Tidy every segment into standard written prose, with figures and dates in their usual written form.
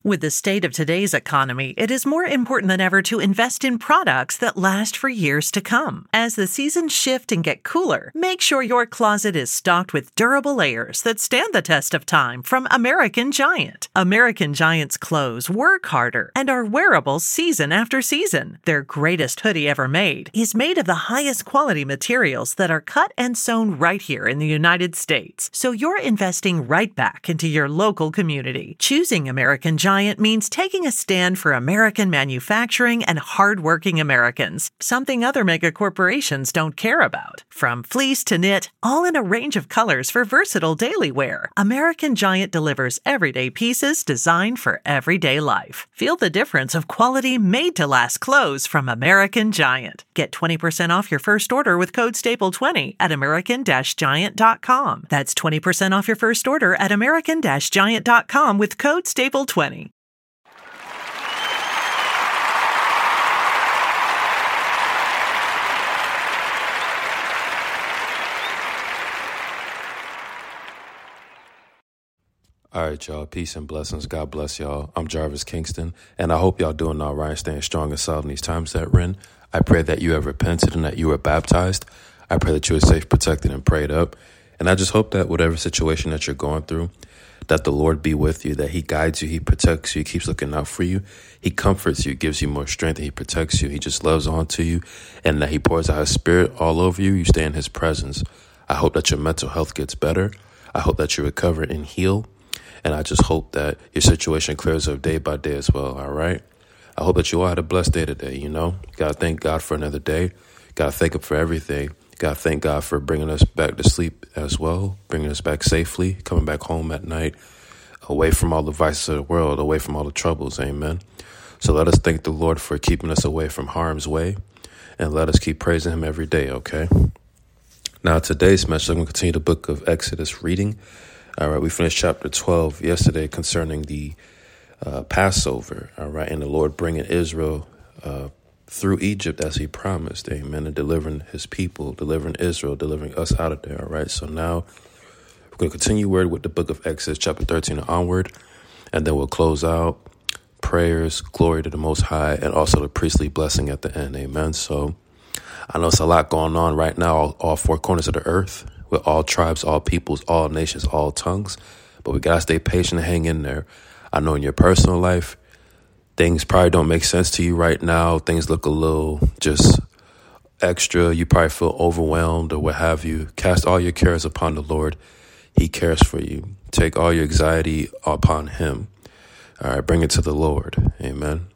With the state of today's economy, it is more important than ever to invest in products that last for years to come. As the seasons shift and get cooler, make sure your closet is stocked with durable layers that stand the test of time from American Giant. American Giant's clothes work harder and are wearable season after season. Their greatest hoodie ever made is made of the highest quality materials that are cut and sewn right here in the United States. So you're investing right back into your local community. Choosing American Giant means taking a stand for American manufacturing and hardworking Americans, something other mega corporations don't care about. From fleece to knit, all in a range of colors for versatile daily wear, American Giant delivers everyday pieces designed for everyday life. Feel the difference of quality made-to-last clothes from American Giant. Get 20% off your first order with code STAPLE20 at american-giant.com. That's 20% off your first order at american-giant.com with code STAPLE20. All right, y'all. Peace and blessings. God bless y'all. I'm Jarvis Kingston, and I hope y'all doing all right, staying strong and solid in these times that we're in. I pray that you have repented and that you were baptized. I pray that you are safe, protected, and prayed up. And I just hope that whatever situation that you're going through, that the Lord be with you, that he guides you, he protects you, he keeps looking out for you. He comforts you, gives you more strength, and he protects you. He just loves on to you, and that he pours out his spirit all over you. You stay in his presence. I hope that your mental health gets better. I hope that you recover and heal. And I just hope that your situation clears up day by day as well, all right? I hope that you all had a blessed day today, you know? Got to thank God for another day. Got to thank him for everything. Got to thank God for bringing us back to sleep as well, bringing us back safely, coming back home at night, away from all the vices of the world, away from all the troubles, amen? So let us thank the Lord for keeping us away from harm's way, and let us keep praising him every day, okay? Now, today's message, I'm going to continue the book of Exodus reading. All right, we finished chapter 12 yesterday concerning the Passover, all right, and the Lord bringing Israel through Egypt as he promised, amen, and delivering his people, delivering Israel, delivering us out of there, all right? So now we're going to continue word with the book of Exodus, chapter 13 and onward, and then we'll close out, prayers, glory to the Most High, and also the priestly blessing at the end, amen? So I know it's a lot going on right now, all four corners of the earth, with all tribes, all peoples, all nations, all tongues. But we got to stay patient and hang in there. I know in your personal life, things probably don't make sense to you right now. Things look a little just extra. You probably feel overwhelmed or what have you. Cast all your cares upon the Lord. He cares for you. Take all your anxiety upon him. All right, bring it to the Lord. Amen.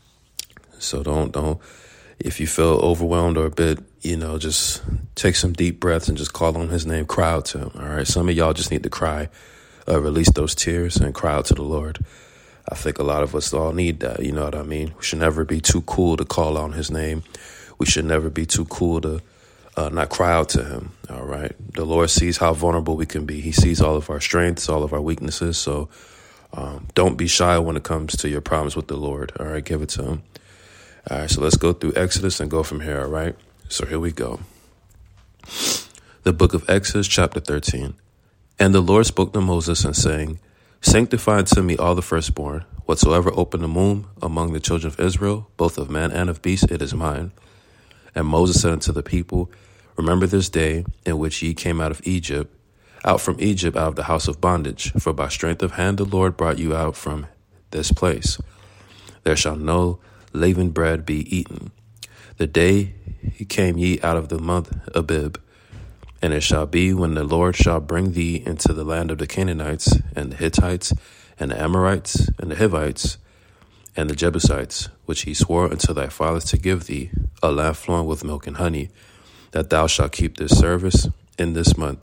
So don't. If you feel overwhelmed or a bit, just take some deep breaths and just call on his name, cry out to him, all right? Some of y'all just need to cry, release those tears and cry out to the Lord. I think a lot of us all need that, you know what I mean? We should never be too cool to call on his name. We should never be too cool to not cry out to him, all right? The Lord sees how vulnerable we can be. He sees all of our strengths, all of our weaknesses, so don't be shy when it comes to your problems with the Lord, all right? Give it to him. All right, so let's go through Exodus and go from here, all right? So here we go. The book of Exodus, chapter 13. And the Lord spoke to Moses and saying, Sanctify unto me all the firstborn, whatsoever open the womb among the children of Israel, both of man and of beast, it is mine. And Moses said unto the people, Remember this day in which ye came out from Egypt, out of the house of bondage. For by strength of hand the Lord brought you out from this place. There shall no leavened bread be eaten. The day came ye out of the month Abib, and it shall be when the Lord shall bring thee into the land of the Canaanites, and the Hittites, and the Amorites, and the Hivites, and the Jebusites, which he swore unto thy fathers to give thee, a land flowing with milk and honey, that thou shalt keep this service in this month.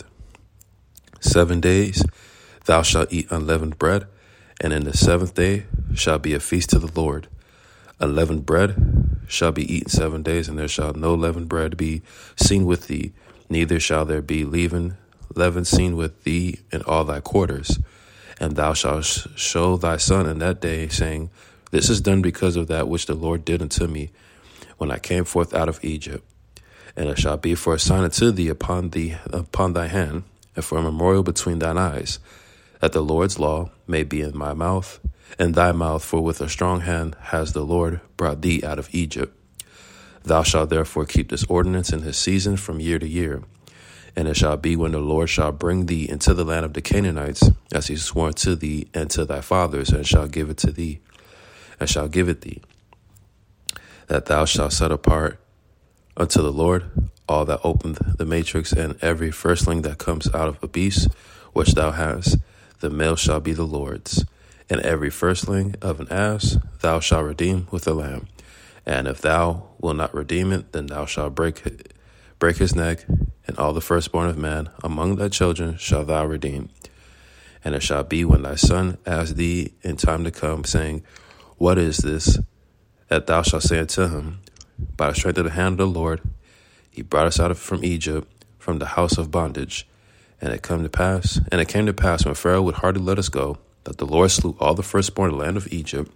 7 days thou shalt eat unleavened bread, and in the seventh day shall be a feast to the Lord. Unleavened bread shall be eaten 7 days, and there shall no leavened bread be seen with thee, neither shall there be leaven seen with thee in all thy quarters. And thou shalt show thy son in that day, saying, This is done because of that which the Lord did unto me when I came forth out of Egypt. And it shall be for a sign unto thee upon thy hand, and for a memorial between thine eyes, that the Lord's law may be in my mouth, in thy mouth, for with a strong hand has the Lord brought thee out of Egypt. Thou shalt therefore keep this ordinance in his season from year to year. And it shall be when the Lord shall bring thee into the land of the Canaanites, as he swore to thee and to thy fathers, and shall give it to thee, and shall give it thee, that thou shalt set apart unto the Lord all that opened the matrix, and every firstling that comes out of a beast which thou hast, the male shall be the Lord's. And every firstling of an ass thou shalt redeem with a lamb. And if thou wilt not redeem it, then thou shalt break his neck, and all the firstborn of man among thy children shalt thou redeem. And it shall be when thy son ask thee in time to come, saying, What is this? That thou shalt say unto him, By the strength of the hand of the Lord, he brought us out from Egypt, from the house of bondage. And it came to pass when Pharaoh would hardly let us go, that the Lord slew all the firstborn of the land of Egypt,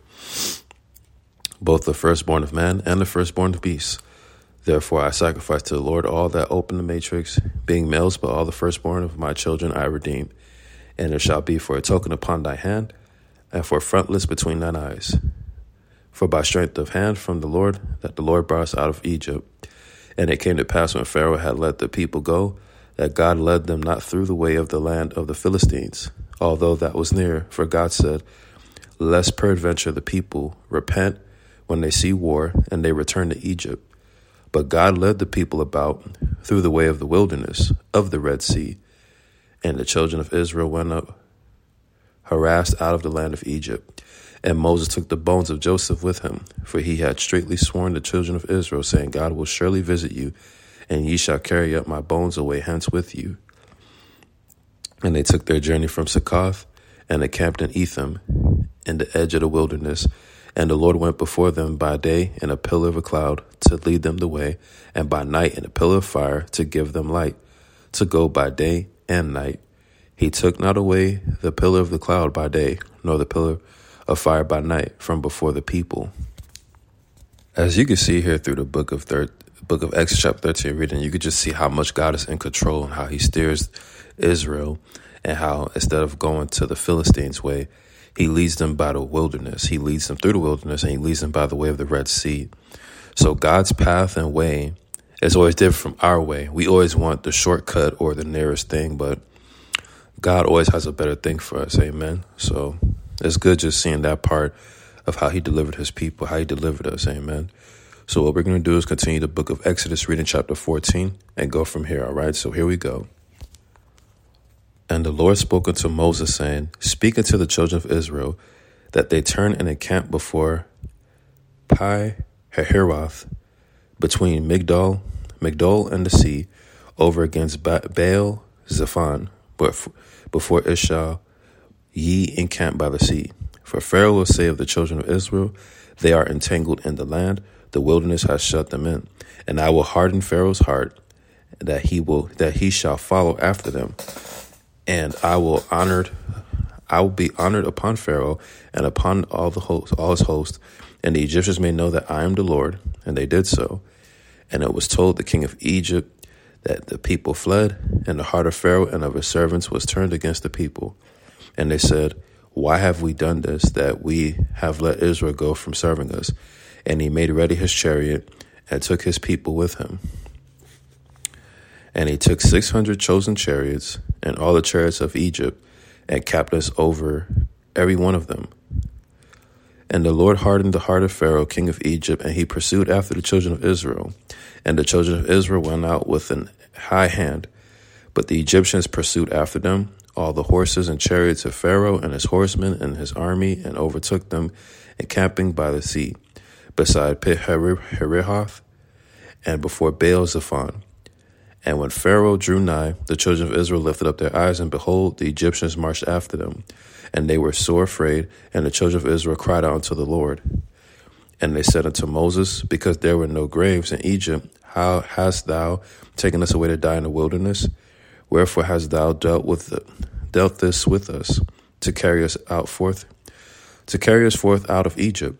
both the firstborn of man and the firstborn of beasts. Therefore I sacrifice to the Lord all that open the matrix, being males, but all the firstborn of my children I redeem. And it shall be for a token upon thy hand, and for frontlets between thine eyes. For by strength of hand from the Lord, that the Lord brought us out of Egypt. And it came to pass when Pharaoh had let the people go, that God led them not through the way of the land of the Philistines, although that was near. For God said, Lest peradventure the people repent when they see war, and they return to Egypt. But God led the people about through the way of the wilderness of the Red Sea. And the children of Israel went up, harassed out of the land of Egypt. And Moses took the bones of Joseph with him, for he had straitly sworn the children of Israel, saying, God will surely visit you, and ye shall carry up my bones away hence with you. And they took their journey from Succoth, and encamped in Etham, in the edge of the wilderness. And the Lord went before them by day in a pillar of a cloud to lead them the way, and by night in a pillar of fire to give them light, to go by day and night. He took not away the pillar of the cloud by day, nor the pillar of fire by night from before the people. As you can see here through the book of Exodus chapter 13 reading, you could just see how much God is in control and how he steers Israel, and how instead of going to the Philistines' way, he leads them by the wilderness. He leads them through the wilderness, and he leads them by the way of the Red Sea. So God's path and way is always different from our way. We always want the shortcut or the nearest thing, but God always has a better thing for us. Amen. So it's good just seeing that part of how he delivered his people, how he delivered us. Amen. So what we're going to do is continue the book of Exodus, reading chapter 14, and go from here. All right. So here we go. And the Lord spoke unto Moses, saying, Speak unto the children of Israel, that they turn and encamp before Pi-hahiroth, between Migdol and the sea, over against Baal Zephon, but before Ishal ye encamp by the sea. For Pharaoh will say of the children of Israel, They are entangled in the land, the wilderness has shut them in. And I will harden Pharaoh's heart, that he shall follow after them. And I will be honored upon Pharaoh and upon all his host, and the Egyptians may know that I am the Lord. And they did so. And it was told the king of Egypt that the people fled, and the heart of Pharaoh and of his servants was turned against the people. And they said, Why have we done this, that we have let Israel go from serving us? And he made ready his chariot and took his people with him. And he took 600 chosen chariots and all the chariots of Egypt, and captains over every one of them. And the Lord hardened the heart of Pharaoh, king of Egypt, and he pursued after the children of Israel. And the children of Israel went out with an high hand, but the Egyptians pursued after them, all the horses and chariots of Pharaoh and his horsemen and his army, and overtook them, encamping by the sea, beside Pi-hahiroth, and before Baal Zephon. And when Pharaoh drew nigh, the children of Israel lifted up their eyes, and behold, the Egyptians marched after them. And they were sore afraid, and the children of Israel cried out unto the Lord. And they said unto Moses, Because there were no graves in Egypt, how hast thou taken us away to die in the wilderness? Wherefore hast thou dealt this with us, to carry us forth out of Egypt?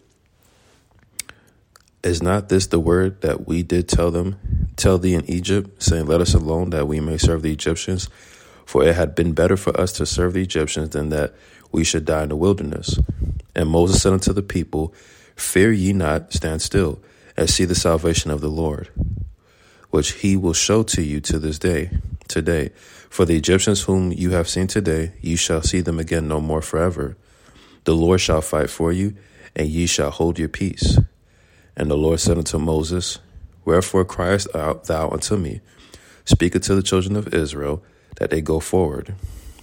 Is not this the word that we did tell thee in Egypt, saying, Let us alone, that we may serve the Egyptians? For it had been better for us to serve the Egyptians than that we should die in the wilderness. And Moses said unto the people, Fear ye not, stand still, and see the salvation of the Lord, which he will show to you to this day, today. For the Egyptians whom you have seen today, you shall see them again no more forever. The Lord shall fight for you, and ye shall hold your peace. And the Lord said unto Moses, Wherefore criest thou unto me? Speak unto the children of Israel, that they go forward.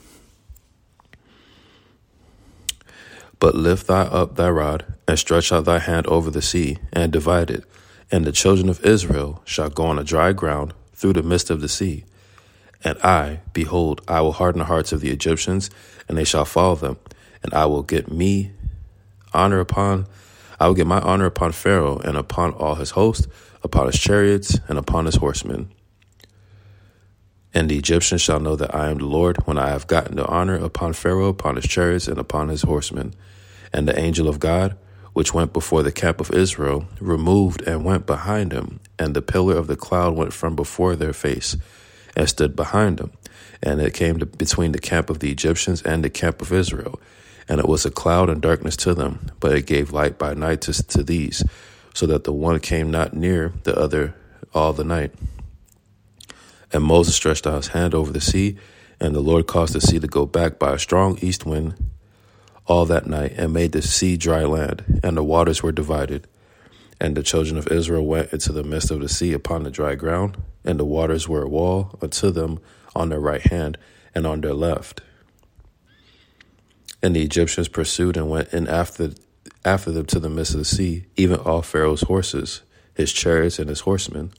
But lift thou up thy rod, and stretch out thy hand over the sea, and divide it. And the children of Israel shall go on a dry ground through the midst of the sea. And I, behold, I will harden the hearts of the Egyptians, and they shall follow them. And I will get my honor upon Pharaoh, and upon all his host, upon his chariots, and upon his horsemen. And the Egyptians shall know that I am the Lord, when I have gotten the honor upon Pharaoh, upon his chariots, and upon his horsemen. And the angel of God, which went before the camp of Israel, removed and went behind him. And the pillar of the cloud went from before their face, and stood behind them. And it came between the camp of the Egyptians and the camp of Israel. And it was a cloud and darkness to them, but it gave light by night to these, so that the one came not near the other all the night. And Moses stretched out his hand over the sea, and the Lord caused the sea to go back by a strong east wind all that night, and made the sea dry land, and the waters were divided. And the children of Israel went into the midst of the sea upon the dry ground, and the waters were a wall unto them on their right hand and on their left. And the Egyptians pursued and went in after them to the midst of the sea, even all Pharaoh's horses, his chariots, and his horsemen.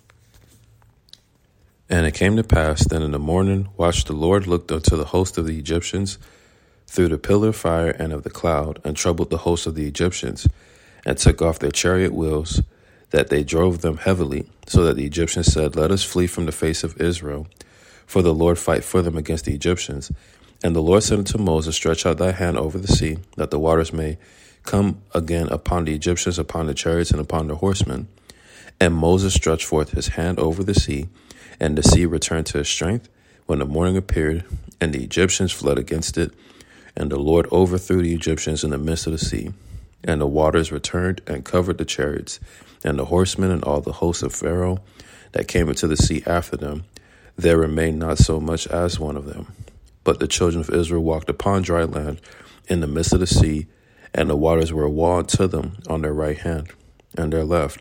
And it came to pass that in the morning watch the Lord looked unto the host of the Egyptians through the pillar of fire and of the cloud, and troubled the host of the Egyptians, and took off their chariot wheels, that they drove them heavily, so that the Egyptians said, Let us flee from the face of Israel, for the Lord fight for them against the Egyptians. And the Lord said unto Moses, Stretch out thy hand over the sea, that the waters may come again upon the Egyptians, upon the chariots, and upon their horsemen. And Moses stretched forth his hand over the sea, and the sea returned to its strength when the morning appeared, and the Egyptians fled against it. And the Lord overthrew the Egyptians in the midst of the sea. And the waters returned and covered the chariots, and the horsemen, and all the hosts of Pharaoh that came into the sea after them. There remained not so much as one of them. But the children of Israel walked upon dry land in the midst of the sea, and the waters were a wall unto them on their right hand and their left.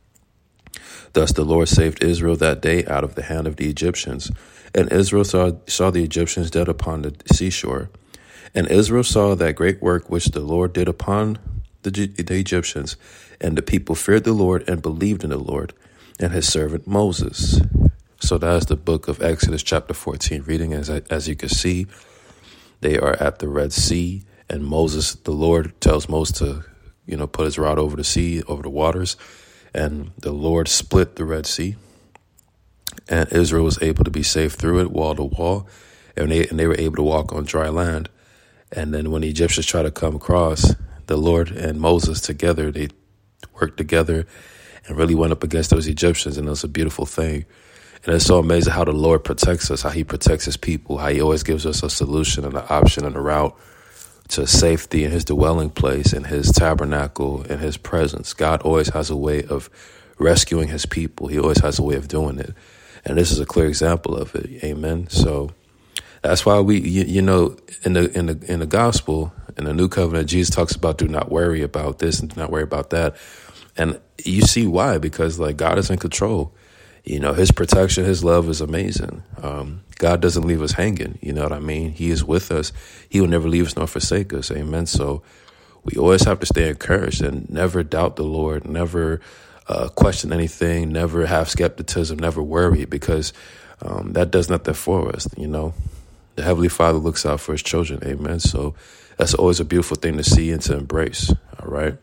Thus the Lord saved Israel that day out of the hand of the Egyptians. And Israel saw the Egyptians dead upon the seashore. And Israel saw that great work which the Lord did upon the Egyptians. And the people feared the Lord and believed in the Lord and his servant Moses. So that is the book of Exodus chapter 14 reading. As you can see, they are at the Red Sea, and the Lord tells Moses to, put his rod over the sea, over the waters, and the Lord split the Red Sea, and Israel was able to be safe through it, wall to wall, and they were able to walk on dry land. And then when the Egyptians tried to come across, the Lord and Moses together, they worked together and really went up against those Egyptians, and it was a beautiful thing. And it's so amazing how the Lord protects us, how he protects his people, how he always gives us a solution and an option and a route to safety in his dwelling place, in his tabernacle, in his presence. God always has a way of rescuing his people. He always has a way of doing it. And this is a clear example of it. Amen. So that's why we, in the gospel, in the new covenant, Jesus talks about do not worry about this and do not worry about that. And you see why, because God is in control. His protection, his love is amazing. God doesn't leave us hanging. You know what I mean? He is with us. He will never leave us nor forsake us. Amen. So we always have to stay encouraged and never doubt the Lord, never question anything, never have skepticism, never worry, because that does nothing for us. The Heavenly Father looks out for his children. Amen. So that's always a beautiful thing to see and to embrace. All right.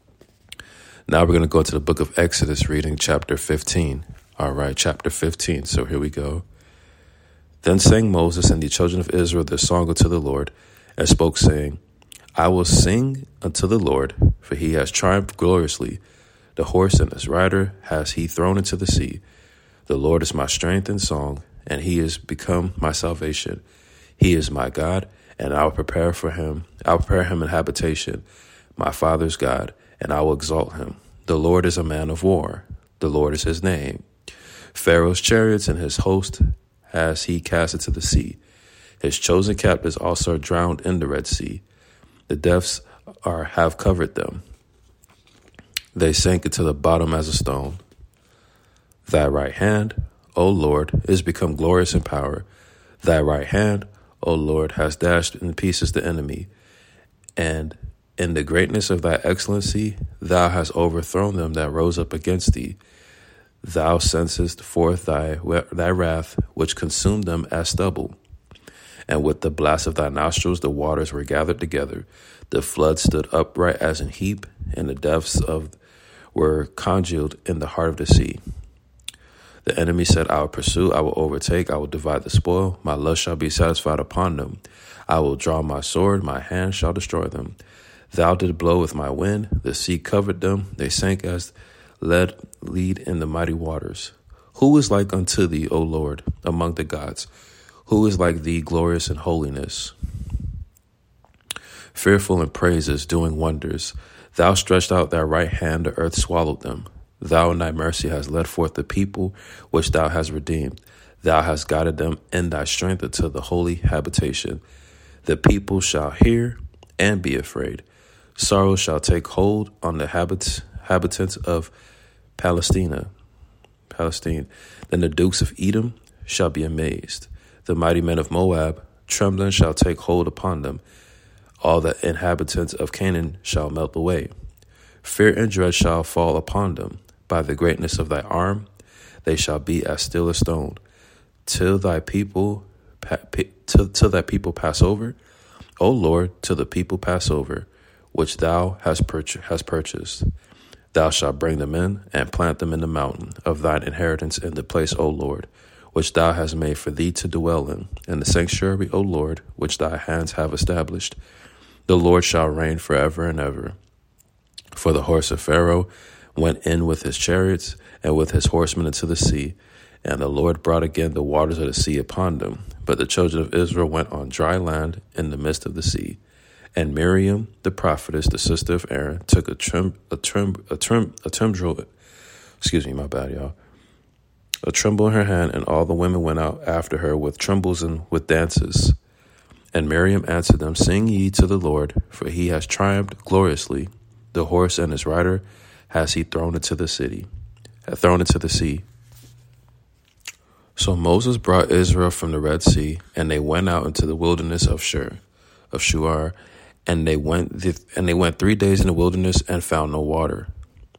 Now we're going to go into the book of Exodus, reading chapter 15. All right, chapter 15. So here we go. Then sang Moses and the children of Israel their song unto the Lord, and spoke, saying, I will sing unto the Lord, for he has triumphed gloriously. The horse and his rider has he thrown into the sea. The Lord is my strength and song, and he is become my salvation. He is my God, and I will prepare him an habitation. my father's God, and I will exalt him. The Lord is a man of war. The Lord is his name. Pharaoh's chariots and his host has he cast into the sea. His chosen captives also are drowned in the Red Sea. The depths have covered them. They sank into the bottom as a stone. Thy right hand, O Lord, is become glorious in power. Thy right hand, O Lord, has dashed in pieces the enemy. And in the greatness of thy excellency, thou hast overthrown them that rose up against thee. Thou sentest forth thy wrath, which consumed them as stubble. And with the blast of thy nostrils, the waters were gathered together. The flood stood upright as an heap, and the depths were congealed in the heart of the sea. The enemy said, I will pursue, I will overtake, I will divide the spoil. My lust shall be satisfied upon them. I will draw my sword, my hand shall destroy them. Thou didst blow with my wind, the sea covered them. They sank as lead in the mighty waters. Who is like unto thee, O Lord, among the gods? Who is like thee, glorious in holiness, fearful in praises, doing wonders? Thou stretched out thy right hand, the earth swallowed them. Thou in thy mercy hast led forth the people which thou hast redeemed. Thou hast guided them in thy strength unto the holy habitation. The people shall hear and be afraid. Sorrow shall take hold on the habitants of Palestine. Then the dukes of Edom shall be amazed. The mighty men of Moab, trembling, shall take hold upon them. All the inhabitants of Canaan shall melt away. Fear and dread shall fall upon them. By the greatness of thy arm, they shall be as still as stone, till thy people pass over. O Lord, till the people pass over, which thou hast purchased. Thou shalt bring them in and plant them in the mountain of thine inheritance, in the place, O Lord, which thou hast made for thee to dwell in the sanctuary, O Lord, which thy hands have established. The Lord shall reign forever and ever. For the horse of Pharaoh went in with his chariots and with his horsemen into the sea, and the Lord brought again the waters of the sea upon them. But the children of Israel went on dry land in the midst of the sea. And Miriam, the prophetess, the sister of Aaron, took a timbrel, a tremble in her hand, and all the women went out after her with trembles and with dances. And Miriam answered them, Sing ye to the Lord, for he has triumphed gloriously. The horse and his rider has he thrown into the sea. So Moses brought Israel from the Red Sea, and they went out into the wilderness of Shur, and they went 3 days in the wilderness and found no water.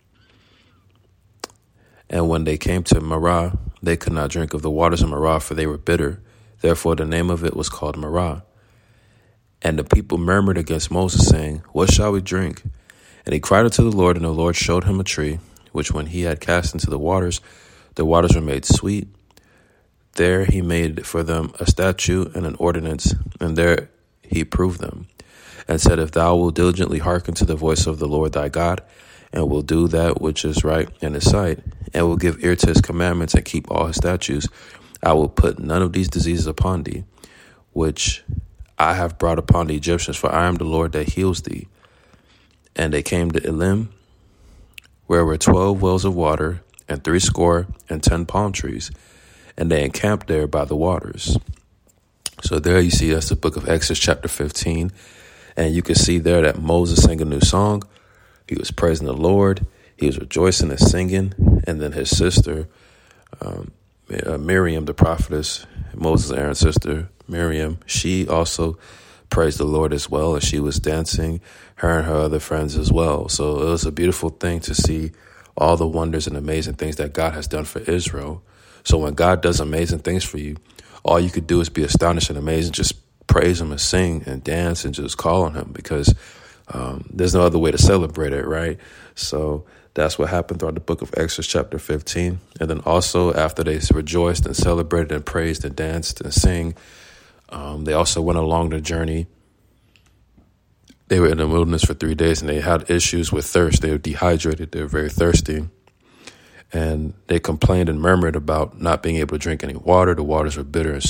And when they came to Marah, they could not drink of the waters of Marah, for they were bitter. Therefore the name of it was called Marah. And the people murmured against Moses, saying, What shall we drink? And he cried unto the Lord, and the Lord showed him a tree, which when he had cast into the waters were made sweet. There he made for them a statute and an ordinance, and there he proved them, and said, If thou wilt diligently hearken to the voice of the Lord thy God, and will do that which is right in his sight, and will give ear to his commandments, and keep all his statutes, I will put none of these diseases upon thee, which I have brought upon the Egyptians, for I am the Lord that heals thee. And they came to Elim, where were 12 wells of water, and 70 palm trees, and they encamped there by the waters. So there you see, that's the book of Exodus chapter 15. And you can see there that Moses sang a new song. He was praising the Lord. He was rejoicing and singing. And then his sister, Miriam, the prophetess, Moses' and Aaron's sister, Miriam, she also praised the Lord as well. And she was dancing, her and her other friends as well. So it was a beautiful thing to see all the wonders and amazing things that God has done for Israel. So when God does amazing things for you, all you could do is be astonished and amazed and just praise him and sing and dance and just call on him, because there's no other way to celebrate it, right? So that's what happened throughout the book of Exodus chapter 15. And then also after they rejoiced and celebrated and praised and danced and sing, they also went along the journey. They were in the wilderness for 3 days, and they had issues with thirst. They were dehydrated. They were very thirsty. And they complained and murmured about not being able to drink any water. The waters were bitter.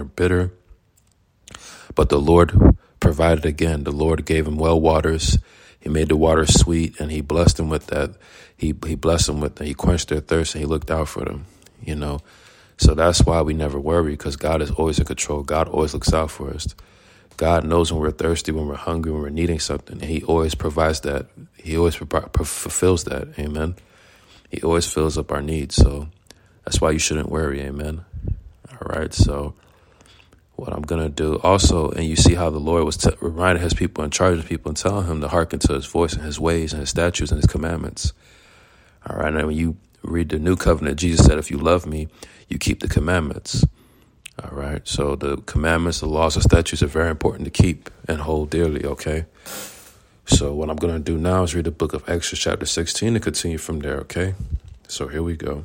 But the Lord provided again. The Lord gave them well waters. He made the water sweet, and he blessed them with that. He blessed them with that. He quenched their thirst, and he looked out for them, So that's why we never worry, because God is always in control. God always looks out for us. God knows when we're thirsty, when we're hungry, when we're needing something, and he always provides that. He always fulfills that. Amen. He always fills up our needs. So that's why you shouldn't worry. Amen. All right. So what I'm going to do also, and you see how the Lord was reminding his people and charging people and telling him to hearken to his voice and his ways and his statutes and his commandments. All right. And when you read the new covenant, Jesus said, if you love me, you keep the commandments. All right. So the commandments, the laws, and statutes are very important to keep and hold dearly. Okay. So what I'm going to do now is read the book of Exodus chapter 16 and continue from there. Okay. So here we go.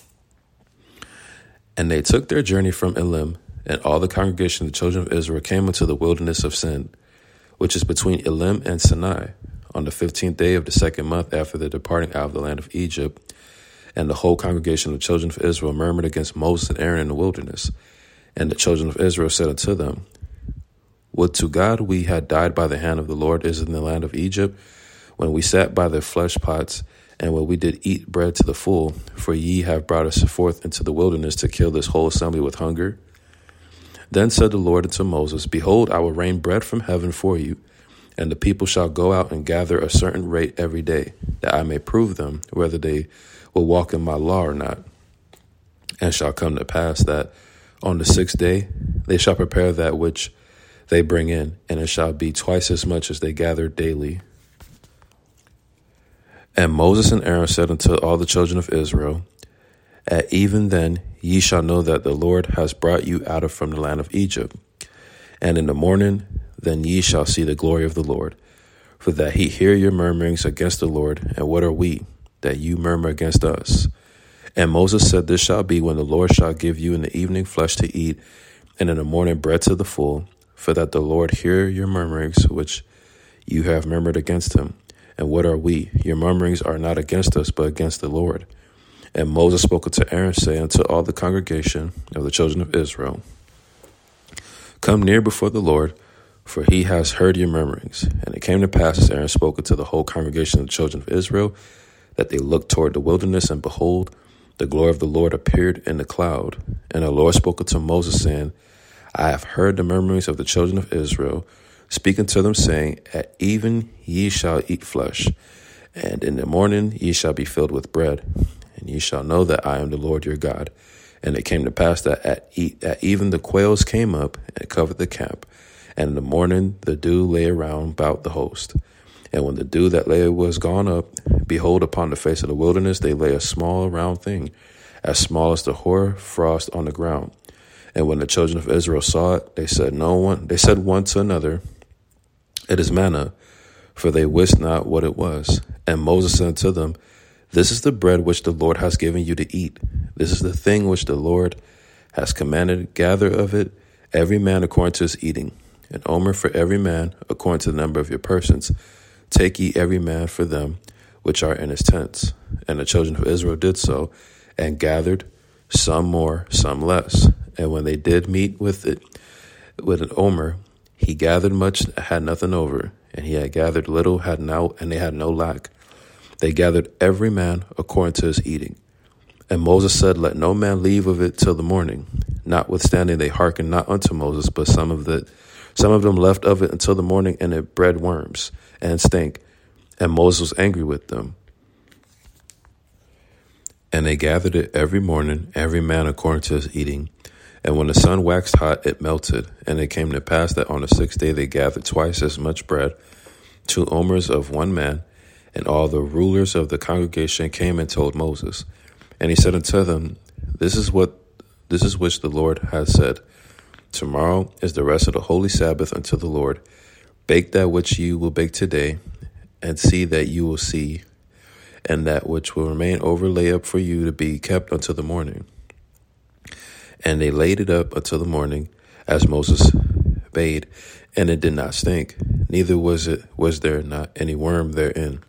And they took their journey from Elim, and all the congregation of the children of Israel came into the wilderness of Sin, which is between Elim and Sinai, on the 15th day of the second month after the departing out of the land of Egypt. And the whole congregation of the children of Israel murmured against Moses and Aaron in the wilderness. And the children of Israel said unto them, would to God we had died by the hand of the Lord is in the land of Egypt, when we sat by the flesh pots, and when we did eat bread to the full, for ye have brought us forth into the wilderness to kill this whole assembly with hunger. Then said the Lord unto Moses, behold, I will rain bread from heaven for you, and the people shall go out and gather a certain rate every day, that I may prove them whether they will walk in my law or not. And shall come to pass that on the 6th day they shall prepare that which they bring in, and it shall be twice as much as they gather daily. And Moses and Aaron said unto all the children of Israel, at even then ye shall know that the Lord has brought you out from the land of Egypt. And in the morning then ye shall see the glory of the Lord, for that he hear your murmurings against the Lord. And what are we, that you murmur against us? And Moses said, this shall be when the Lord shall give you in the evening flesh to eat, and in the morning bread to the full, for that the Lord hear your murmurings which you have murmured against him. And what are we? Your murmurings are not against us, but against the Lord. And Moses spoke unto Aaron, saying unto all the congregation of the children of Israel, come near before the Lord, for he has heard your murmurings. And it came to pass, as Aaron spoke unto the whole congregation of the children of Israel, that they looked toward the wilderness, and behold, the glory of the Lord appeared in the cloud. And the Lord spoke unto Moses, saying, I have heard the murmurings of the children of Israel, speaking to them, saying, at even ye shall eat flesh, and in the morning ye shall be filled with bread, and ye shall know that I am the Lord your God. And it came to pass that at even the quails came up and covered the camp, and in the morning the dew lay around about the host. And when the dew that lay was gone up, behold, upon the face of the wilderness they lay a small round thing, as small as the hoar frost on the ground. And when the children of Israel saw it, they said one to another, it is manna, for they wist not what it was. And Moses said unto them, this is the bread which the Lord has given you to eat. This is the thing which the Lord has commanded. Gather of it every man according to his eating, an omer for every man according to the number of your persons. Take ye every man for them which are in his tents. And the children of Israel did so, and gathered, some more, some less. And when they did meet with an omer, he gathered much, had nothing over, and he had gathered little, and they had no lack. They gathered every man according to his eating. And Moses said, let no man leave of it till the morning. Notwithstanding, they hearkened not unto Moses, but some of them left of it until the morning, and it bred worms and stink. And Moses was angry with them. And they gathered it every morning, every man according to his eating. And when the sun waxed hot, it melted. And it came to pass that on the 6th day they gathered twice as much bread, 2 omers of one man. And all the rulers of the congregation came and told Moses. And he said unto them, This is which the Lord has said. Tomorrow is the rest of the holy Sabbath unto the Lord. Bake that which you will bake today, and see that you will see, and that which will remain over lay up for you to be kept until the morning. And they laid it up until the morning, as Moses bade, and it did not stink, neither was there not any worm therein.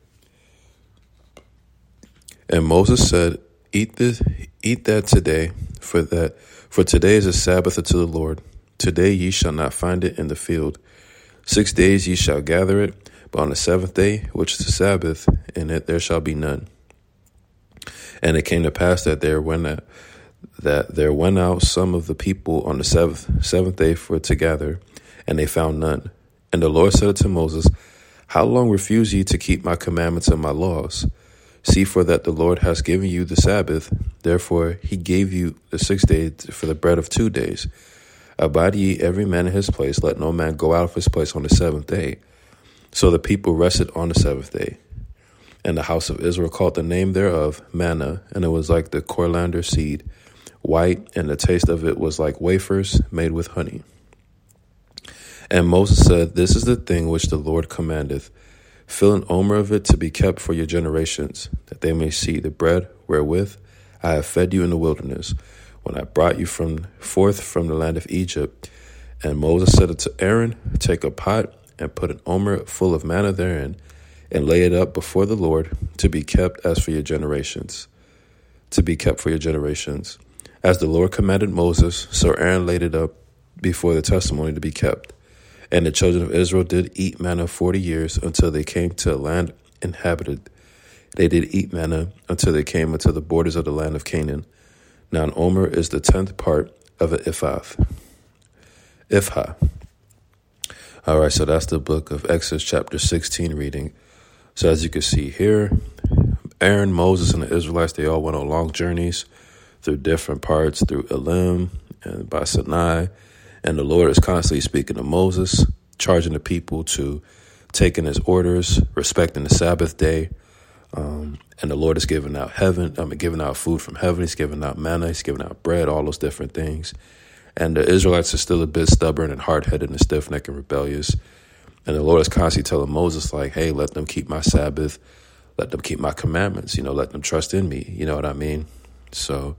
And Moses said, Eat that today, for today is a Sabbath unto the Lord. Today ye shall not find it in the field. 6 days ye shall gather it, But on the seventh day, which is the Sabbath, in it there shall be none. And it came to pass that there went out some of the people on the seventh day for to gather, and they found none. And the Lord said unto Moses, How long refuse ye to keep my commandments and my laws? See, for that the Lord has given you the Sabbath, therefore he gave you the 6 days for the bread of 2 days. Abide ye every man in his place, let no man go out of his place on the seventh day. So the people rested on the seventh day. And the house of Israel called the name thereof manna, and it was like the coriander seed, white, and the taste of it was like wafers made with honey. And Moses said, This is the thing which the Lord commandeth. Fill an omer of it to be kept for your generations, that they may see the bread wherewith I have fed you in the wilderness, when I brought you forth from the land of Egypt. And Moses said unto Aaron, Take a pot, and put an omer full of manna therein, and lay it up before the Lord, to be kept as for your generations. To be kept for your generations. As the Lord commanded Moses, so Aaron laid it up before the testimony to be kept. And the children of Israel did eat manna 40 years, until they came to a land inhabited. They did eat manna until they came unto the borders of the land of Canaan. Now an omer is the 10th part of an ifha. All right, so that's the book of Exodus chapter 16 reading. So as you can see here, Aaron, Moses, and the Israelites, they all went on long journeys through different parts, through Elim and by Sinai. And the Lord is constantly speaking to Moses, charging the people to take in his orders, respecting the Sabbath day. And the Lord is giving out giving out food from heaven. He's giving out manna. He's giving out bread, all those different things. And the Israelites are still a bit stubborn and hard-headed and stiff-necked and rebellious. And the Lord is constantly telling Moses, like, hey, let them keep my Sabbath. Let them keep my commandments. Let them trust in me. You know what I mean? So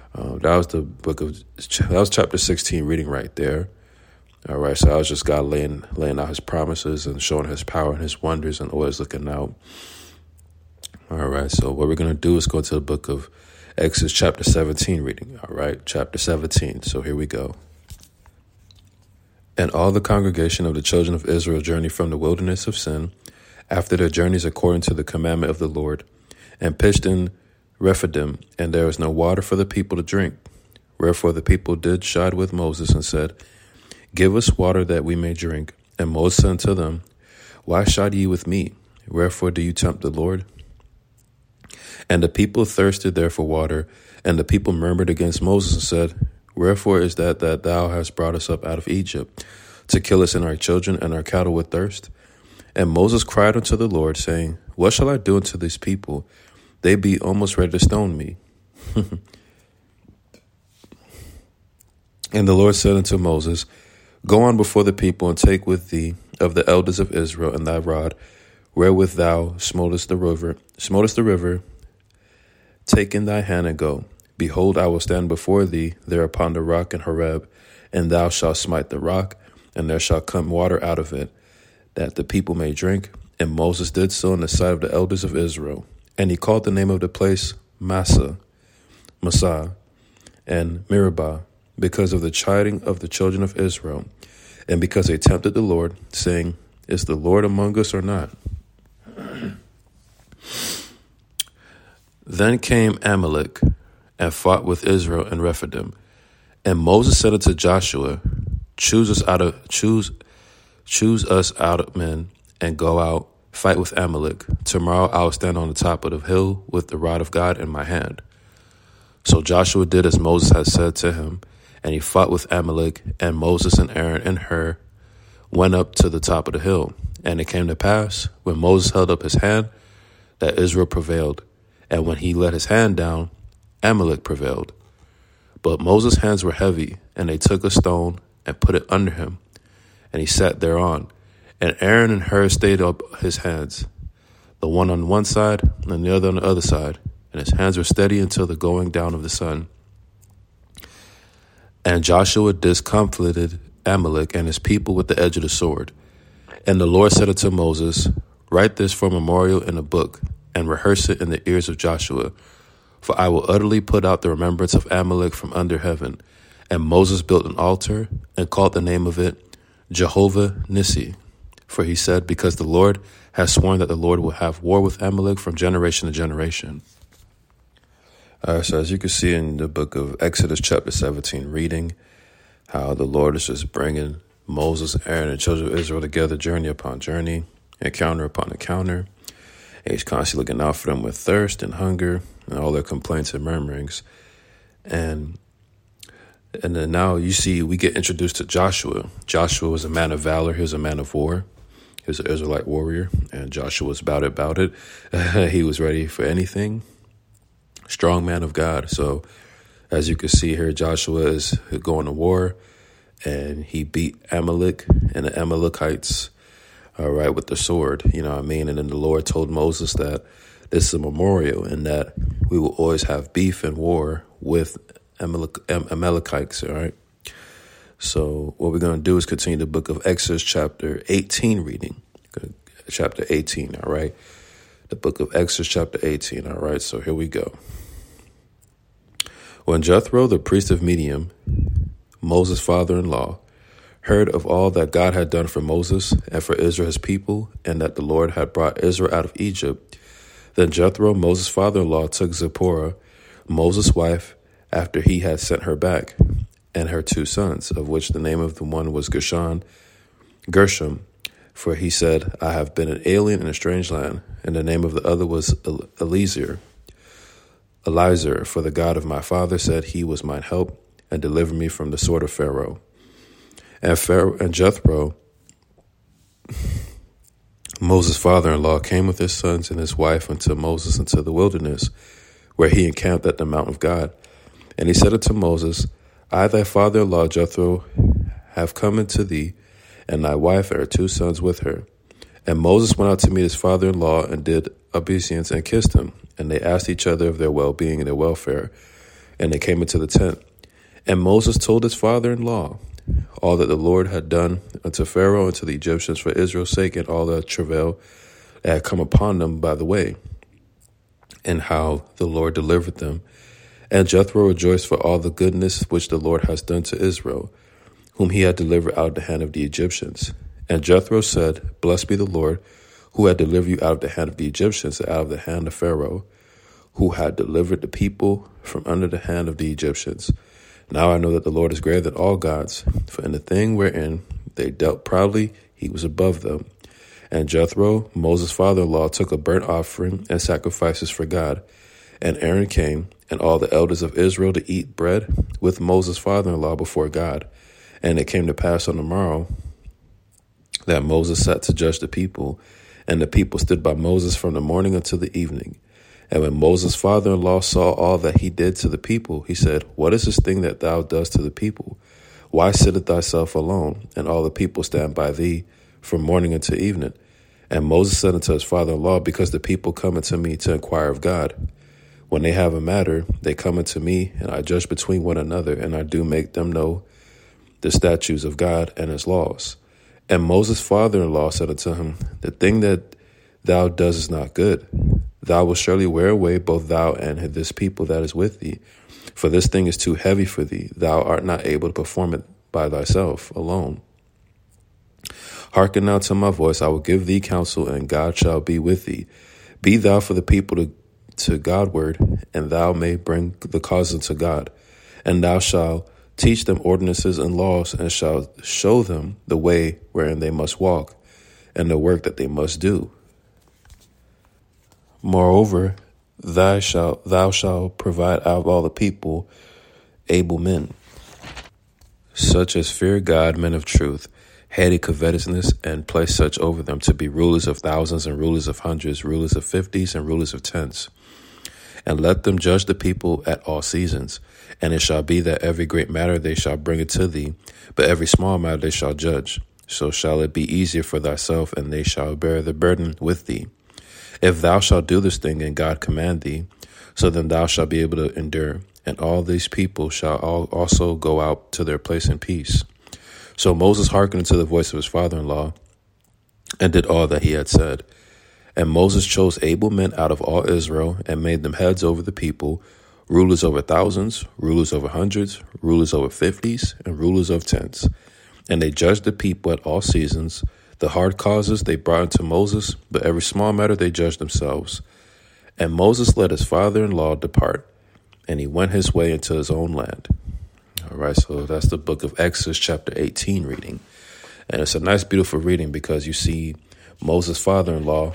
that was chapter 16 reading right there. All right, so I was just God laying out his promises and showing his power and his wonders and always looking out. All right, so what we're going to do is go to the book of Exodus chapter 17 reading. All right, chapter 17. So here we go. And all the congregation of the children of Israel journeyed from the wilderness of Sin, after their journeys according to the commandment of the Lord, and pitched in Rephidim, and there was no water for the people to drink. Wherefore the people did chide with Moses and said, Give us water that we may drink. And Moses said unto them, Why chide ye with me? Wherefore do you tempt the Lord? And the people thirsted there for water, and the people murmured against Moses and said, Wherefore is that thou hast brought us up out of Egypt, to kill us and our children and our cattle with thirst? And Moses cried unto the Lord, saying, What shall I do unto these people? They be almost ready to stone me. And the Lord said unto Moses, Go on before the people, and take with thee of the elders of Israel and thy rod, wherewith thou smotest the river, take in thy hand and go. Behold, I will stand before thee there upon the rock in Horeb, and thou shalt smite the rock, and there shall come water out of it, that the people may drink. And Moses did so in the sight of the elders of Israel. And he called the name of the place Massah, and Meribah, because of the chiding of the children of Israel, and because they tempted the Lord, saying, Is the Lord among us or not? Then came Amalek and fought with Israel in Rephidim. And Moses said unto Joshua, Choose us out of men, and go out, fight with Amalek. Tomorrow I will stand on the top of the hill with the rod of God in my hand. So Joshua did as Moses had said to him, and he fought with Amalek, and Moses and Aaron and Hur went up to the top of the hill. And it came to pass, when Moses held up his hand, that Israel prevailed. And when he let his hand down, Amalek prevailed. But Moses' hands were heavy, and they took a stone and put it under him, and he sat thereon. And Aaron and Hur stayed up his hands, the one on one side and the other on the other side, and his hands were steady until the going down of the sun. And Joshua discomfited Amalek and his people with the edge of the sword. And the Lord said unto Moses, Write this for a memorial in a book, and rehearse it in the ears of Joshua. For I will utterly put out the remembrance of Amalek from under heaven. And Moses built an altar, and called the name of it Jehovah Nissi, For he said, because the Lord has sworn that the Lord will have war with Amalek from generation to generation. So as you can see in the book of Exodus chapter 17, reading how the Lord is just bringing Moses, Aaron, and children of Israel together, journey upon journey, encounter upon encounter. And he's constantly looking out for them with thirst and hunger and all their complaints and murmurings. And then now you see we get introduced to Joshua. Joshua was a man of valor. He was a man of war. He was an Israelite warrior. And Joshua was about it. He was ready for anything. Strong man of God. So as you can see here, Joshua is going to war. And he beat Amalek and the Amalekites, all right, with the sword. You know what I mean? And then the Lord told Moses that this is a memorial and that we will always have beef and war with Amalekites, all right? So what we're going to do is continue the book of Exodus chapter 18 reading. Chapter 18, all right? The book of Exodus chapter 18, all right? So here we go. When Jethro, the priest of Midian, Moses' father-in-law, heard of all that God had done for Moses and for Israel his people, and that the Lord had brought Israel out of Egypt, then Jethro, Moses' father-in-law, took Zipporah, Moses' wife, after he had sent her back, and her 2 sons, of which the name of the one was Gershom, for he said, I have been an alien in a strange land, and the name of the other was Eliezer, for the God of my father said he was mine help, and deliver me from the sword of Pharaoh. And Jethro, Moses' father-in-law, came with his sons and his wife unto Moses into the wilderness, where he encamped at the mount of God. And he said unto Moses, I, thy father-in-law Jethro, have come unto thee, and thy wife and her 2 sons with her. And Moses went out to meet his father-in-law and did obeisance and kissed him. And they asked each other of their well-being and their welfare. And they came into the tent. And Moses told his father-in-law all that the Lord had done unto Pharaoh and to the Egyptians for Israel's sake, and all the travail that had come upon them by the way, and how the Lord delivered them. And Jethro rejoiced for all the goodness which the Lord has done to Israel, whom he had delivered out of the hand of the Egyptians. And Jethro said, Blessed be the Lord, who had delivered you out of the hand of the Egyptians, and out of the hand of Pharaoh, who had delivered the people from under the hand of the Egyptians. Now I know that the Lord is greater than all gods, for in the thing wherein they dealt proudly, he was above them. And Jethro, Moses' father-in-law, took a burnt offering and sacrifices for God. And Aaron came, and all the elders of Israel, to eat bread with Moses' father-in-law before God. And it came to pass on the morrow that Moses sat to judge the people, and the people stood by Moses from the morning until the evening. And when Moses' father-in-law saw all that he did to the people, he said, What is this thing that thou dost to the people? Why sittest thyself alone, and all the people stand by thee from morning until evening? And Moses said unto his father-in-law, Because the people come unto me to inquire of God. When they have a matter, they come unto me, and I judge between one another, and I do make them know the statutes of God and his laws. And Moses' father-in-law said unto him, The thing that thou doest is not good. Thou wilt surely wear away both thou and this people that is with thee. For this thing is too heavy for thee. Thou art not able to perform it by thyself alone. Hearken now to my voice. I will give thee counsel, and God shall be with thee. Be thou for the people to Godward, and thou may bring the cause unto God. And thou shalt teach them ordinances and laws, and shalt show them the way wherein they must walk, and the work that they must do. Moreover, thou shalt provide out of all the people able men, such as fear God, men of truth, hate covetousness, and place such over them to be rulers of thousands and rulers of hundreds, rulers of 50s and rulers of 10s. And let them judge the people at all seasons. And it shall be that every great matter they shall bring it to thee, but every small matter they shall judge. So shall it be easier for thyself, and they shall bear the burden with thee. If thou shalt do this thing, and God command thee, so then thou shalt be able to endure. And all these people shall also go out to their place in peace. So Moses hearkened to the voice of his father-in-law, and did all that he had said. And Moses chose able men out of all Israel, and made them heads over the people, rulers over thousands, rulers over hundreds, rulers over 50s, and rulers of 10s. And they judged the people at all seasons, The hard causes they brought unto Moses, but every small matter they judged themselves. And Moses let his father-in-law depart, and he went his way into his own land. All right, so that's the book of Exodus chapter 18 reading. And it's a nice, beautiful reading because you see Moses' father-in-law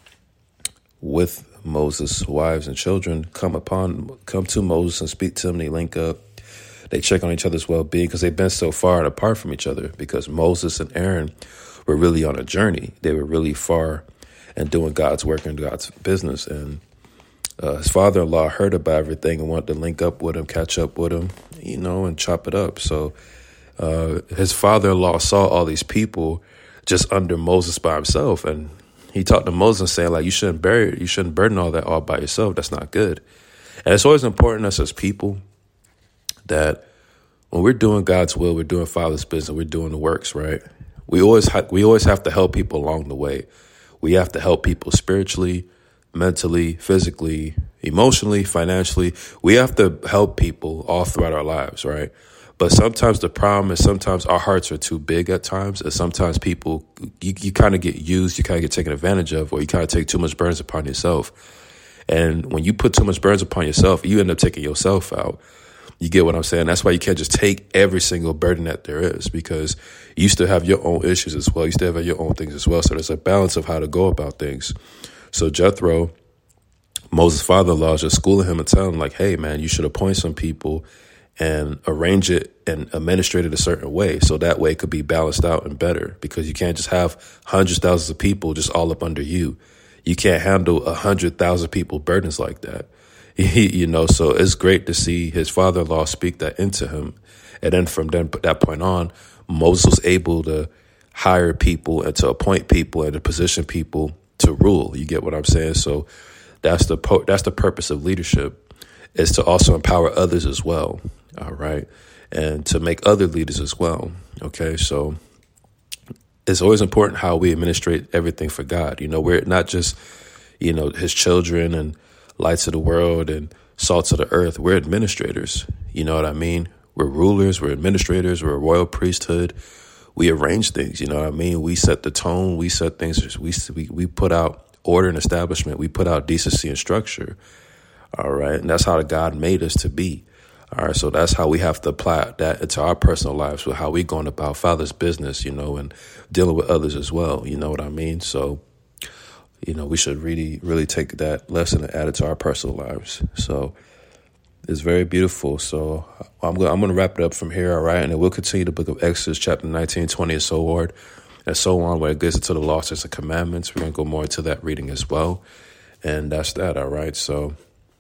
with Moses' wives and children come to Moses and speak to him. They link up. They check on each other's well-being because they've been so far apart from each other, because Moses and Aaron were really on a journey. They were really far and doing God's work and God's business. And his father-in-law heard about everything and wanted to link up with him, catch up with him, and chop it up. So his father-in-law saw all these people just under Moses by himself. And he talked to Moses saying, like, you shouldn't burden all that all by yourself. That's not good. And it's always important to us as people that when we're doing God's will, we're doing Father's business, we're doing the works, right? We always have to help people along the way. We have to help people spiritually, mentally, physically, emotionally, financially. We have to help people all throughout our lives, right? But sometimes the problem is sometimes our hearts are too big at times, and sometimes people, you kind of get used, you kind of get taken advantage of, or you kind of take too much burdens upon yourself. And when you put too much burdens upon yourself, you end up taking yourself out. You get what I'm saying? That's why you can't just take every single burden that there is, because you still have your own issues as well. You still have your own things as well. So there's a balance of how to go about things. So Jethro, Moses' father-in-law, is just schooling him and telling him, like, hey, man, you should appoint some people and arrange it and administrate it a certain way. So that way it could be balanced out and better, because you can't just have hundreds, thousands of people just all up under you. You can't handle 100,000 people burdens like that. So it's great to see his father-in-law speak that into him. And then from that point on, Moses was able to hire people and to appoint people and to position people to rule. You get what I'm saying? So that's the purpose of leadership, is to also empower others as well. All right. And to make other leaders as well. Okay. So it's always important how we administrate everything for God. We're not just, his children and lights of the world and salts of the earth. We're administrators. You know what I mean? We're rulers. We're administrators. We're a royal priesthood. We arrange things. You know what I mean? We set the tone. We set things. We put out order and establishment. We put out decency and structure. All right. And that's how God made us to be. All right. So that's how we have to apply that into our personal lives, with how we're going about Father's business, and dealing with others as well. You know what I mean? So, we should really, really take that lesson and add it to our personal lives. So it's very beautiful. So I'm going to wrap it up from here. All right. And then we'll continue the book of Exodus, chapter 19, 20, and so on, where it gets into the laws and commandments. We're going to go more into that reading as well. And that's that. All right. So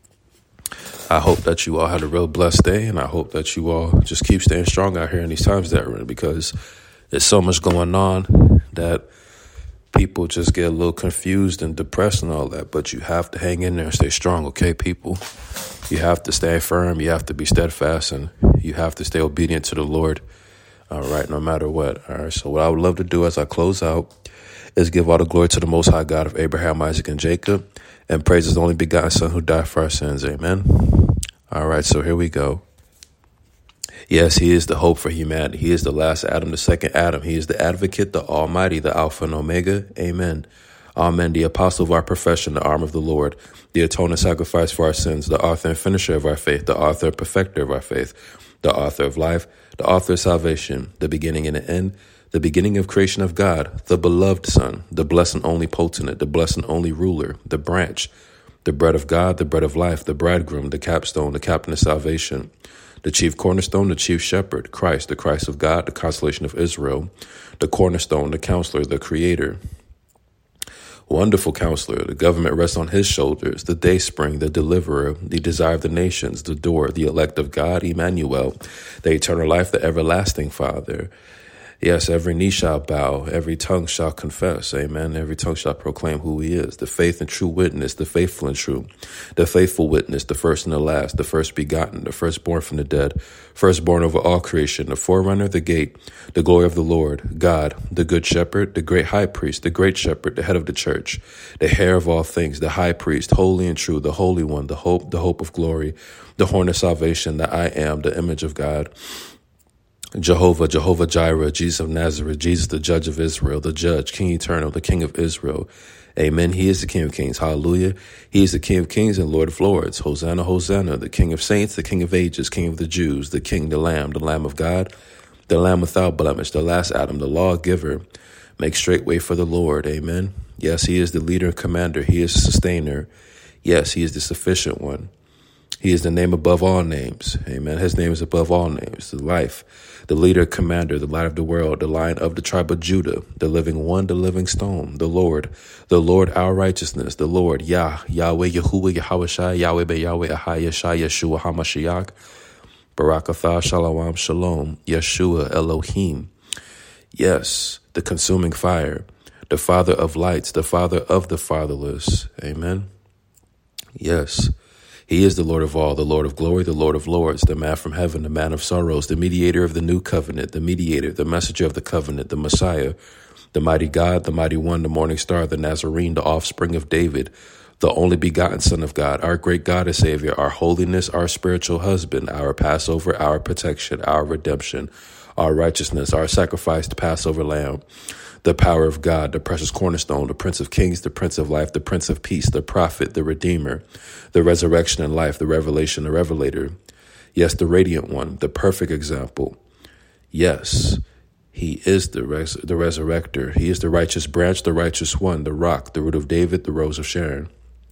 I hope that you all had a real blessed day. And I hope that you all just keep staying strong out here in these times that we're in, because there's so much going on that people just get a little confused and depressed and all that. But you have to hang in there and stay strong, okay, people? You have to stay firm. You have to be steadfast, and you have to stay obedient to the Lord, all right, no matter what. All right, so what I would love to do as I close out is give all the glory to the Most High God of Abraham, Isaac, and Jacob, and praise His only begotten Son who died for our sins. Amen. All right, so here we go. Yes, He is the hope for humanity. He is the last Adam, the second Adam. He is the advocate, the Almighty, the Alpha and Omega. Amen. Amen. The apostle of our profession, the arm of the Lord, the atoning sacrifice for our sins, the author and finisher of our faith, the author and perfecter of our faith, the author of life, the author of salvation, the beginning and the end, the beginning of creation of God, the beloved Son, the blessed and only potentate, the blessed and only ruler, the branch, the bread of God, the bread of life, the bridegroom, the capstone, the captain of salvation, the chief cornerstone, the chief shepherd, Christ, the Christ of God, the consolation of Israel, the cornerstone, the counselor, the creator, wonderful counselor, the government rests on His shoulders, the dayspring, the deliverer, the desire of the nations, the door, the elect of God, Emmanuel, the eternal life, the everlasting Father. Yes, every knee shall bow, every tongue shall confess, amen. Every tongue shall proclaim who He is, the faith and true witness, the faithful and true, the faithful witness, the first and the last, the first begotten, the firstborn from the dead, firstborn over all creation, the forerunner, the gate, the glory of the Lord, God, the good shepherd, the great high priest, the great shepherd, the head of the church, the heir of all things, the high priest, holy and true, the holy one, the hope of glory, the horn of salvation, the I am, the image of God, Jehovah, Jehovah Jireh, Jesus of Nazareth, Jesus the Judge of Israel, the Judge, King Eternal, the King of Israel. Amen. He is the King of Kings. Hallelujah. He is the King of Kings and Lord of Lords. Hosanna, Hosanna, the King of Saints, the King of Ages, King of the Jews, the King, the Lamb of God, the Lamb without blemish, the last Adam, the lawgiver. Make straight way for the Lord. Amen. Yes, he is the leader and commander. He is the sustainer. Yes, he is the sufficient one. He is the name above all names. Amen. His name is above all names. The life, the leader, commander, the light of the world, the Lion of the tribe of Judah, the living one, the living stone, the Lord, our righteousness, the Lord, Yahweh, Yahuwah, Yahweh, Yahweh, Be Yahweh, Ahai, Yeshua, Yeshua, HaMashiach, Barakatha, Shalom, Shalom, Yeshua, Elohim. Yes, the consuming fire, the Father of lights, the Father of the fatherless. Amen. Yes. He is the Lord of all, the Lord of glory, the Lord of lords, the man from heaven, the man of sorrows, the mediator of the new covenant, the mediator, the messenger of the covenant, the Messiah, the mighty God, the mighty one, the morning star, the Nazarene, the offspring of David, the only begotten Son of God, our great God and Savior, our holiness, our spiritual husband, our Passover, our protection, our redemption, our righteousness, our sacrificed Passover lamb, the power of God, the precious cornerstone, the Prince of Kings, the Prince of Life, the Prince of Peace, the prophet, the Redeemer, the resurrection and life, the revelation, the revelator. Yes, the radiant one, the perfect example. Yes, he is the resurrector. He is the righteous branch, the righteous one, the rock, the root of David, the rose of Sharon,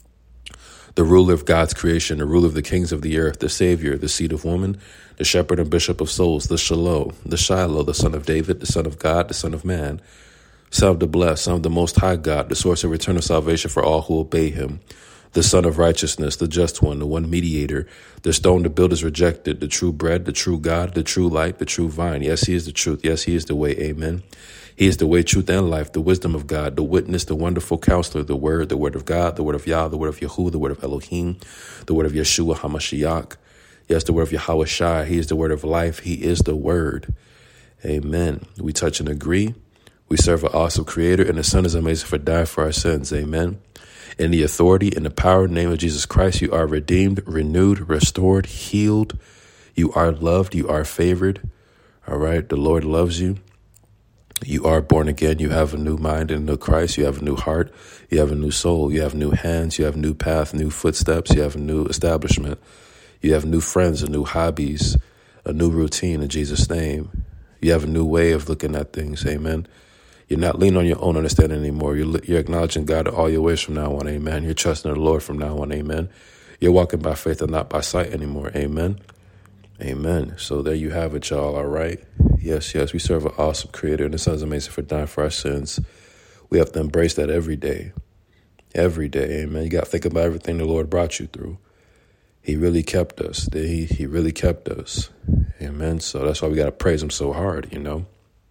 the ruler of God's creation, the ruler of the kings of the earth, the Savior, the seed of woman, the shepherd and bishop of souls, the Shiloh, the Son of David, the Son of God, the Son of Man, Son of the blessed, Son of the Most High God, the source of eternal salvation for all who obey him, the Son of righteousness, the just one, the one mediator, the stone the builders rejected, the true bread, the true God, the true light, the true vine. Yes, he is the truth. Yes, he is the way. Amen. He is the way, truth, and life, the wisdom of God, the witness, the wonderful counselor, the word of God, the word of Yah, the word of Yahuwah, the word of Elohim, the word of Yeshua HaMashiach. Yes, the word of Yahweh Shai. He is the word of life. He is the word. Amen. We touch and agree. We serve an awesome creator, and the Son is amazing for dying for our sins. Amen. In the authority and the power and name of Jesus Christ, you are redeemed, renewed, restored, healed. You are loved. You are favored. All right. The Lord loves you. You are born again. You have a new mind in new Christ. You have a new heart. You have a new soul. You have new hands. You have a new path, new footsteps. You have a new establishment. You have new friends and new hobbies, a new routine in Jesus' name. You have a new way of looking at things. Amen. You're not leaning on your own understanding anymore. You're acknowledging God in all your ways from now on. Amen. You're trusting the Lord from now on. Amen. You're walking by faith and not by sight anymore. Amen. Amen. So there you have it, y'all. All right. Yes, we serve an awesome creator, and the Son is amazing for dying for our sins. We have to embrace that every day. Every day. Amen. You got to think about everything the Lord brought you through. He really kept us. He really kept us. Amen. So that's why we got to praise him so hard, you know.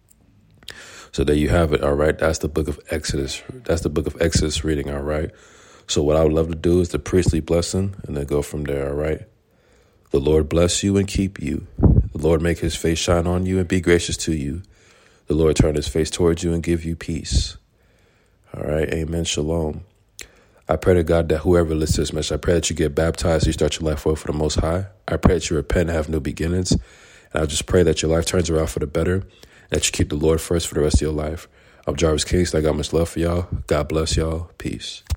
So there you have it. All right. That's the book of Exodus. That's the book of Exodus reading. All right. So what I would love to do is the priestly blessing and then go from there. All right. The Lord bless you and keep you. The Lord make his face shine on you and be gracious to you. The Lord turn his face towards you and give you peace. All right. Amen. Shalom. I pray to God that whoever listens to this message, I pray that you get baptized, you start your life well for the Most High. I pray that you repent and have new beginnings. And I just pray that your life turns around for the better, that you keep the Lord first for the rest of your life. I'm Jarvis Kingston. I got much love for y'all. God bless y'all. Peace.